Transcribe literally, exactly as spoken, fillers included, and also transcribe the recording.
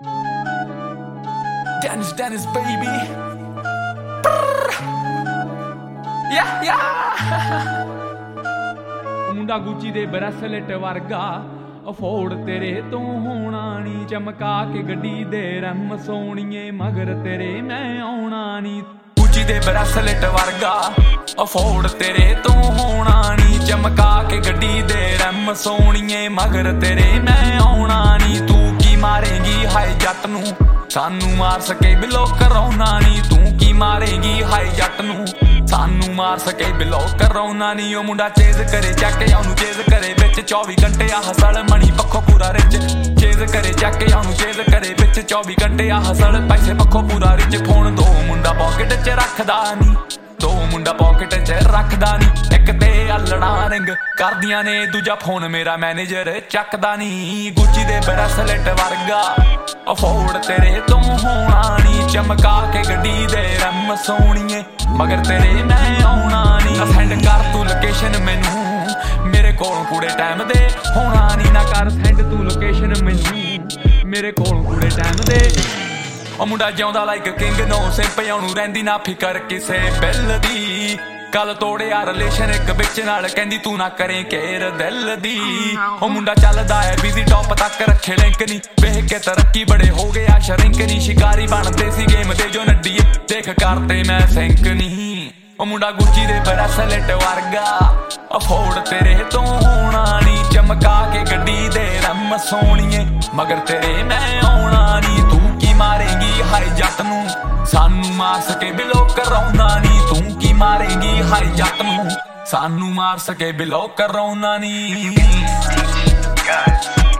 Dennis, Dennis, baby. Yeah, yeah. ਮੁੰਡਾ ਗੁੱਚੀ ਦੇ bracelet ਵਰਗਾ, ਅਫੋਰਡ ਤੇਰੇ ਤੋਂ ਹੋਣਾ ਨੀ। ਚਮਕਾ ਕੇ ਗੱਡੀ ਦੇ ਰਮ ਸੋਣੀਏ, ਮਗਰ ਤੇਰੇ ਮੈਂ ਆਉਣਾ ਨੀ। ਗੁੱਚੀ ਦੇ ਬਰੈਸਲੇਟ ਵਰਗਾ, ਅਫੋਰਡ ਤੇਰੇ ਤੋਂ ਹੋਣਾ ਨੀ। ਚਮਕਾ ਕੇ ਗੱਡੀ ਦੇ ਰਮ ਸੋਣੀਏ, ਮਗਰ ਤੇਰੇ ਮੈਂ ਆਉਣਾ ਨੀ। ਤੂੰ ਕੀ ਮਾਰੇਗੀ ਹਾਏ ਜੱਟ ਨੂੰ, ਸਾਨੂੰ ਮਾਰ ਸਕੇ ਬਿਲੋ ਕਰਾਉਣਾ ਨੀ। ਤੂੰ ਕੀ ਮਾਰੇਗੀ ਹਾਏ ਜੱਟ ਨੂੰ, ਸਾਨੂੰ ਮਾਰ ਸਕੇ ਬਿਲੋ ਕਰਾਉਣਾ ਨੀ। ਉਹ ਮੁੰਡਾ ਚੇਜ਼ ਕਰੇ ਚੱਕ ਕੇ ਉਹਨੂੰ ਚੇਜ਼ ਕਰੇ ਵਿੱਚ ਚੌਵੀ ਘੰਟੇ ਆ ਹਸਲ ਮਣੀ ਪੱਖੋਂ ਪੂਰਾ ਰਿਚ। ਚੇਜ਼ ਕਰੇ ਚੱਕ ਕੇ ਉਹਨੂੰ ਚੇਜ਼ ਕਰੇ ਵਿੱਚ ਚੌਵੀ ਘੰਟੇ ਆ ਹਸਲ ਪੈਸੇ ਪੱਖੋਂ ਪੂਰਾ ਰਿਚ। ਫੋਨ ਦੋ ਮੁੰਡਾ ਪੋਕਟ 'ਚ ਰੱਖਦਾ ਨੀ, ਦੋ ਮੁੰਡਾ ਪੋਕਟ 'ਚ ਰੱਖਦਾ ਨੀ। ਇੱਕ ਤੇ ਅਲੜਾ ਰਿੰਗ ਕਰਦੀਆਂ ਨੇ, ਦੂਜਾ ਫੋਨ ਮੇਰਾ ਮੈਨੇਜਰ ਚੱਕਦਾ ਨੀ। ਗੁੱਚੀ ਦੇ ਬਰੈਸਲੇਟ ਵਰਗਾ, ਅਫੋਰਡ ਤੇਰੇ ਤੋਂ ਹੋਣਾ ਨੀ। ਚਮਕਾ ਕੇ ਗੱਡੀ ਦੇ ਰਮ ਸੋਣੀਏ, ਮਗਰ ਤੇਰੇ ਮੈਂ ਆਉਣਾ ਨੀ। ਸੈਂਡ ਕਰ ਤੂੰ ਲੋਕੇਸ਼ਨ ਮੈਨੂੰ, ਮੇਰੇ ਕੋਲ ਕੁੜੇ ਟਾਈਮ ਦੇ ਹੋਣਾ ਨੀ। ਨਾ ਕਰ ਸੈਂਡ ਤੂੰ ਲੋਕੇਸ਼ਨ ਮੈਨੂੰ, ਮੇਰੇ ਕੋਲ ਕੁੜੇ ਟਾਈਮ ਦੇ। ਉਹ ਮੁੰਡਾ ਜਿਉਂਦਾ ਲਾਈਕ ਕਿੰਗ, ਨੋ ਸਿੰਪ ਉਹਨੂੰ ਰਹਿੰਦੀ ਨਾ ਫਿਕਰ ਕਿਸੇ ਬਿੱਲ ਦੀ। ਕੱਲ ਤੋੜਿਆ ਰਿਲੇਸ਼ਨ ਇੱਕ ਵਿੱਚ ਨਾਲ, ਕਹਿੰਦੀ ਤੂੰ ਨਾ ਕਰੇ ਕੇਰ ਦਿਲ ਦੀ। ਉਹ ਮੁੰਡਾ ਚੱਲਦਾ ਹੈ ਬਿਜ਼ੀ, ਟੌਪ ਤੱਕ ਰੱਖੇ ਲਿੰਕ ਨੀ। ਵੇਖ ਕੇ ਤਰੱਕੀ ਬੜੇ ਹੋ ਗਿਆ ਸ਼ਰਿੰਕ ਨੀ। ਸ਼ਿਕਾਰੀ ਬਣਦੇ ਸੀ ਗੇਮ ਦੇ ਜੋ ਨੱਡੀਏ, ਦੇਖ ਕਰਤੇ ਮੈਂ ਸਿੰਕ ਨੀ। ਉਹ ਮੁੰਡਾ ਗੁੱਚੀ ਦੇ ਬਰੈਸਲੇਟ ਵਰਗਾ, ਅਫੋਰਡ ਤੇਰੇ ਤੋਂ ਹੋਣਾ ਨੀ। ਚਮਕਾ ਕੇ ਗੱਡੀ ਦੇ ਰਮ ਸੋਣੀਏ, ਮਗਰ ਤੇਰੇ ਮੈਂ ਆਉਣਾ ਨੀ। ਤੂੰ ਕੀ ਮਾਰੇਗੀ ਹਾਏ ਜੱਟ ਨੂੰ, ਸਾਨੂੰ ਮਾਰ ਸਕੇ ਬਿਲੋ ਕਰਾਉਣਾ ਨੀ। ਤੂੰ ਕੀ ਮਾਰੇਗੀ ਹਾਏ ਜੱਟ ਨੂੰ, ਸਾਨੂੰ ਮਾਰ ਸਕੇ ਬਿਲੋ ਕਰਾਉਣਾ ਨੀ।